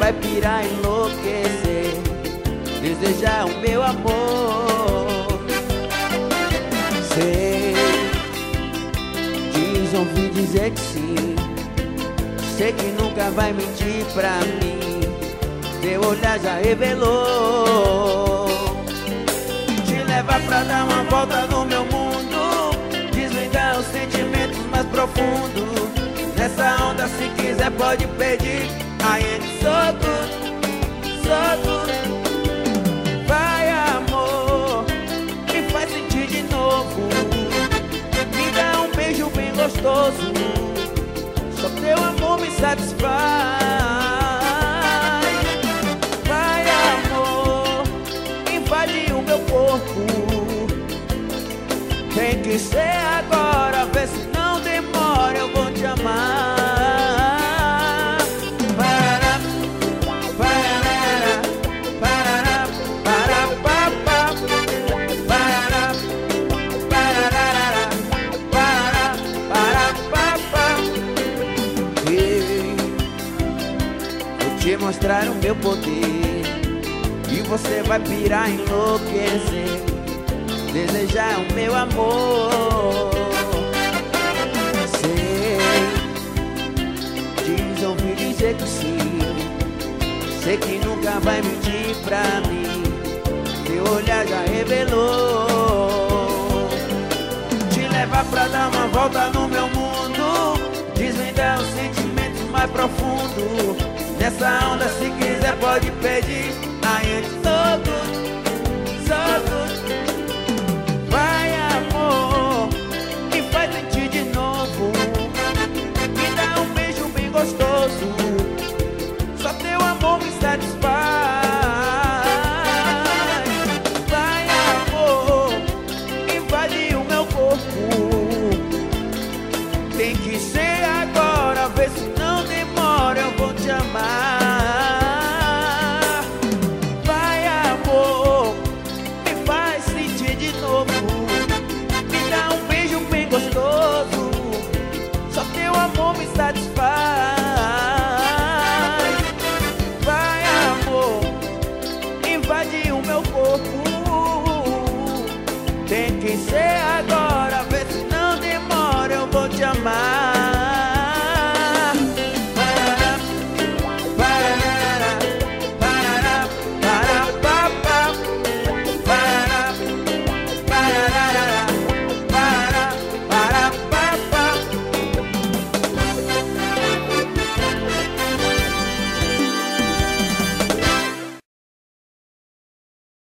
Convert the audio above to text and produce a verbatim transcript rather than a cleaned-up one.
vai pirar, enlouquecer, desejar o meu amor. Sei, diz, ouvi dizer que sim. Sei que nunca vai mentir pra mim, teu olhar já revelou. Te levar pra dar uma volta no meu mundo, desvendar os sentimentos mais profundos. Nessa onda, se quiser pode pedir, I am so good, so good. Vai, amor, me faz sentir de novo, me dá um beijo bem gostoso, só teu amor me satisfaz. Vai, amor, invade o meu corpo, tem que ser agora, vê se não demora, eu vou te amar. Parará, parará, parará, parará, parará, parará, parará, parará, parará. Ei, vou te mostrar o meu poder e você vai pirar, enlouquecer, desejar o meu amor. Dizer que sim, sei que nunca vai mentir pra mim, teu olhar já revelou. Te levar pra dar uma volta no meu mundo, desvendar os sentimentos mais profundos. Nessa onda, se quiser pode pedir, I am so good.